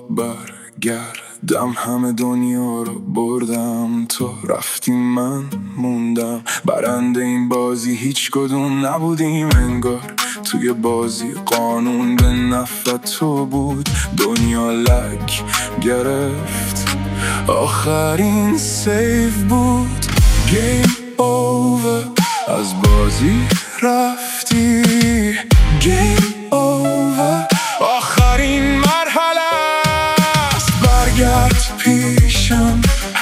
برگردم همه دنیا رو بردم، تو رفتی من موندم. برنده این بازی هیچ کدوم نبودیم انگار، توی بازی قانون به نفع تو بود. دنیا لک گرفت، آخرین سیف بود. گیم اوور، از بازی رفتی. گیم اوور، آخرین مرحله است. برگرد پیشم،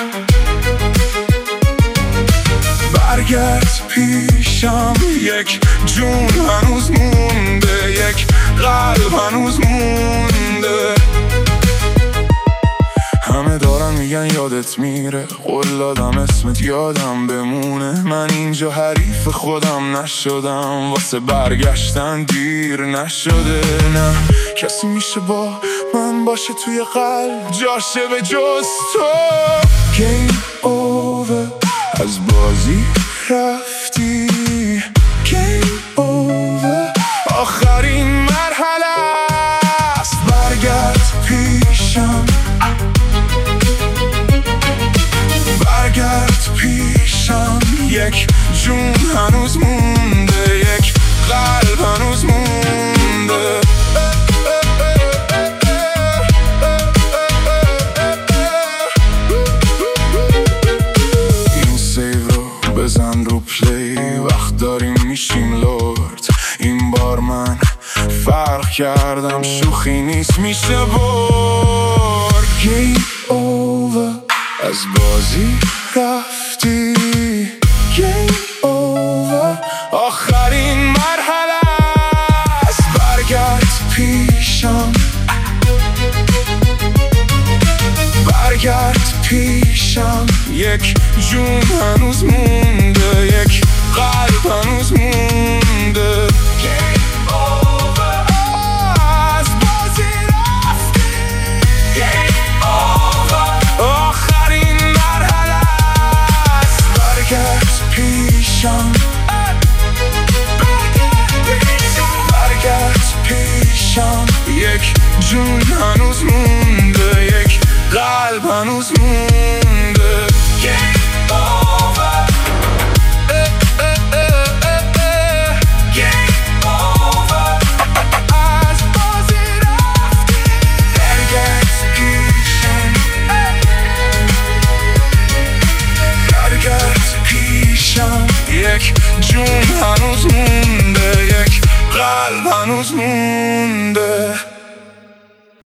برگرد پیشم. یک جون هنوز مونده، یک قلب هنوز مونده. همه دارن میگن یادت میره، قول دادم اسمت یادم بمونه. من اینجا حریف خودم نشدم، واسه برگشتن دیر نشده. نه کسی میشه با من باشه توی قلب، جاشه به جز تو. گیم اوور، از بازی رفتی. گیم اوور، آخرین مرحله است. برگرد پیشم، برگرد پیشم. یک جون هنوز مونده، یک قلب هنوز مونده. این سیو رو بزن رو پلی، وقت داریم میشیم لورد. این بار من فرق کردم، شوخی نیست میشه برد. گیم اوور، از بازی رفتی. گیم اوور، آخرین مرحله است. برگرد پیشم، برگرد پیشم. یک جون هنوز مونده، یک قلب هنوز مونده. گیم اوور، از بازی رفتی. گیم اوور، آخرین مرحله است. برگرد پیشم، برگرد پیشم. یک جون هنوز مونده، یک قلب هنوز مونده. Game over. Game over. از بازی رفتی. برگرد پیشم، برگرد پیشم. یک جون هنوز مونده، یک قلب هنوز مونده.